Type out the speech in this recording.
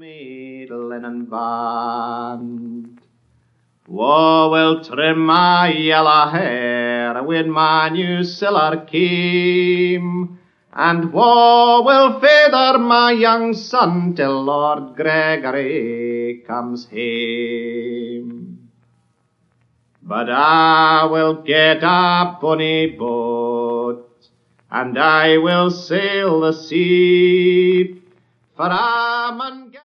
me linen band. Wha will trim my yellow hair with my new siller keam? And wha will feather my young son till Lord Gregory comes hame? But I will get a bonny boat, and I will sail the sea, for I'm